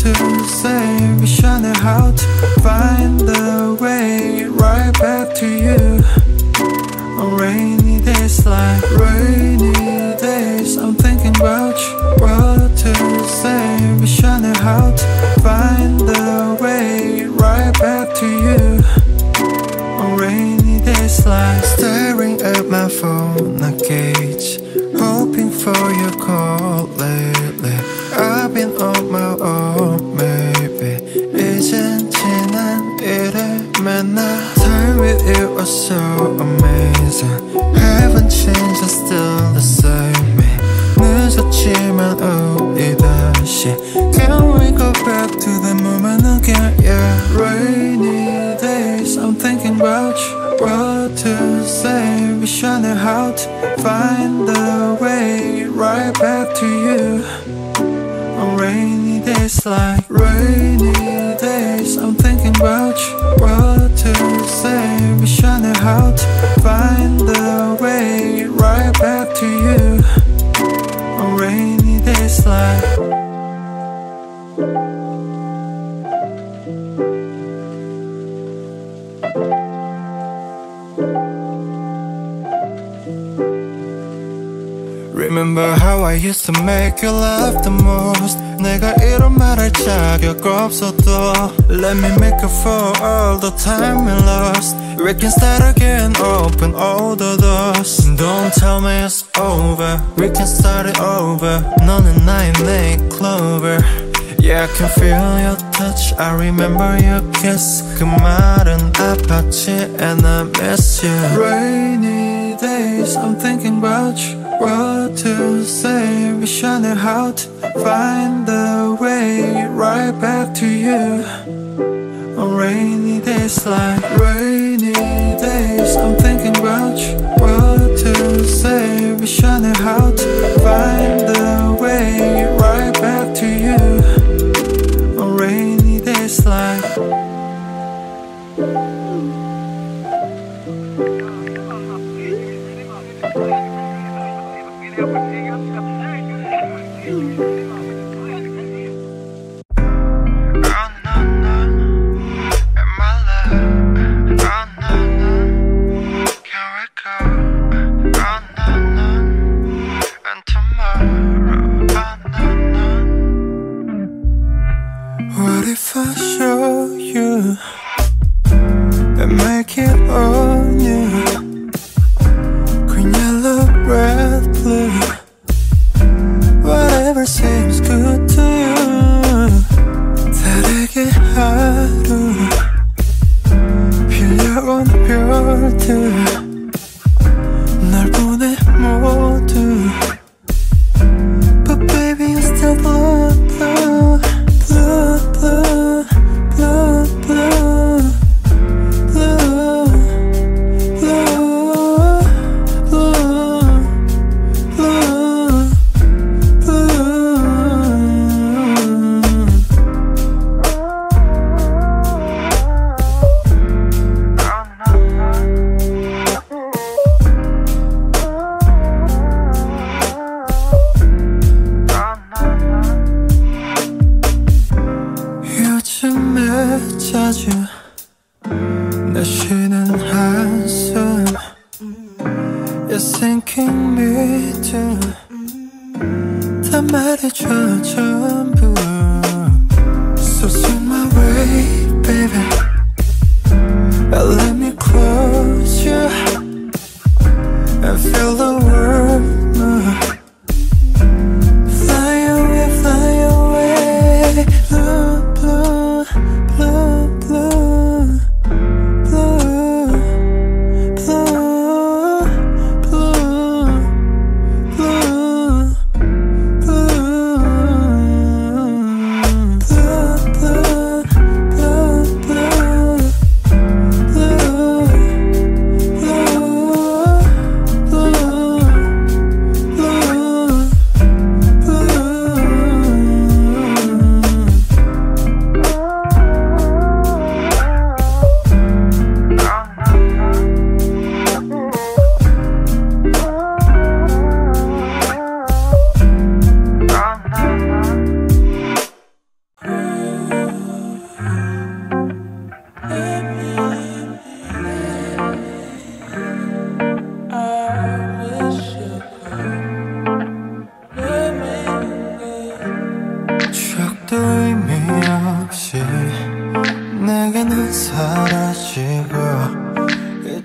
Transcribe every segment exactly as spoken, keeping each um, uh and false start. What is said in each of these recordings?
to say? Wish I knew how to find the way right back to you. On rainy days like rainy days, I'm thinking about you. What to say? Wish I knew how to find the way right back to you. On rainy days like staring at my phone, I gauge, hoping for your call lately. I've been on my own, maybe 이젠 지난 일에 맨날 Time with you was so amazing. Haven't changed, I'm still the same me. 늦었지만 우리 다시 Can we go back to the moment again? Yeah, rainy days, I'm thinking about you. What to say? Wish I knew how to find the way right back to you. On rainy days like rainy days, I'm thinking about you. What to say? Wish I knew how to find the way right back to you. On rainy days like Remember how I used to make you laugh the most. 내가 이런 말 할 자격 없어도 Let me make up for all the time we lost. We can start again, open all the doors. Don't tell me it's over, we can start it over. 너는 나의 late clover. Yeah, I can feel your touch, I remember your kiss. 그 말은 아팠지 and I miss you. Rainy days, I'm thinking about you. What to say? Wish I knew how to find the way right back to you. On rainy days like rainy days, I'm thinking about you. What to say? Wish I knew how to find the way right back to you. On rainy days like What if I show you and make it on you? Green, yellow, red, blue, whatever seems good to you. 다르게 하루 빌려온 별들 날 보내 모두. But baby I still love blue. Blue, blue, blue, blue, blue, blue, blue, blue, blue.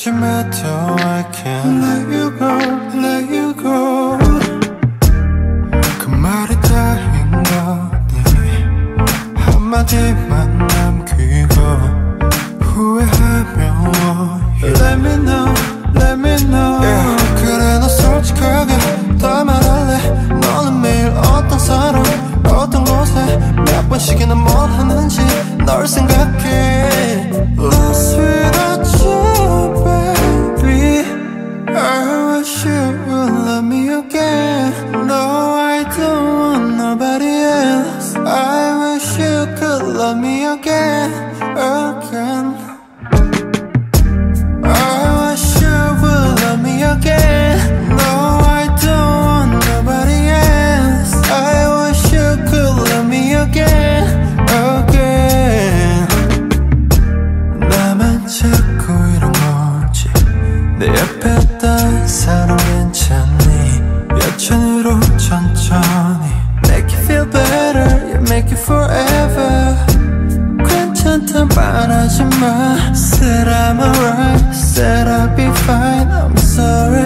그치마도 I can't let you go, let you go. 그 말이 다인 거니 한마디만 남기고 후회하며 Let me know, let me know. yeah. 그래 너 솔직하게 다 말할래. 너는 매일 어떤 사람 어떤 곳에 몇 번씩이나 뭘 하는지 널 생각해. Lost without you baby. I wish you would love me again. No, I don't want nobody else. I wish you could love me again, again. I wish you would love me again. No, I don't want nobody else. I wish you could love me again, again. 나만 자꾸 이런 거지. 내 옆에 있던 사람 괜찮니? 여천으로 천천히 Make you feel better, you make it forever. 괜찮다 말하지 마. Said I'm alright, said I'll be fine, I'm sorry.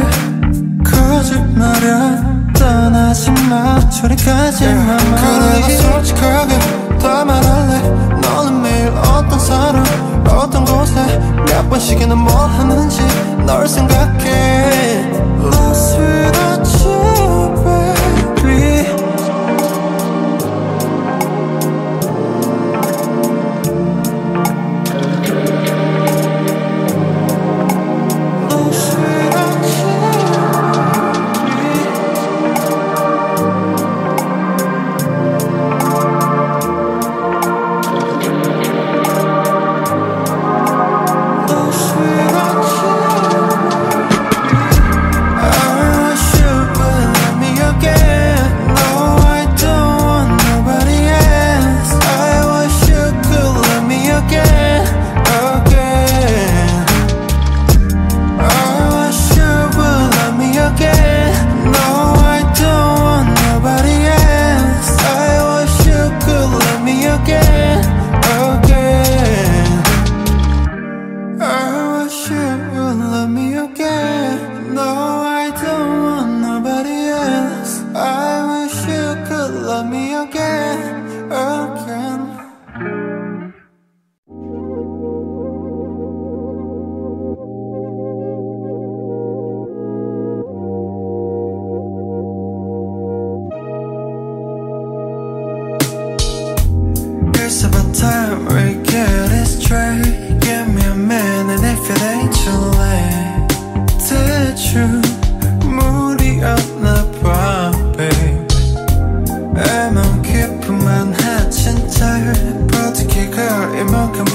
거짓말이야 떠나지 마. 저리 가지 마. 그래 너 솔직하게 다 말할래. 너는 매일 어떤 사람 어떤 곳에 몇 번씩이나 뭘 하는지 널 생각해. Lost without you baby. Manhattan 잘 버티기가 이만큼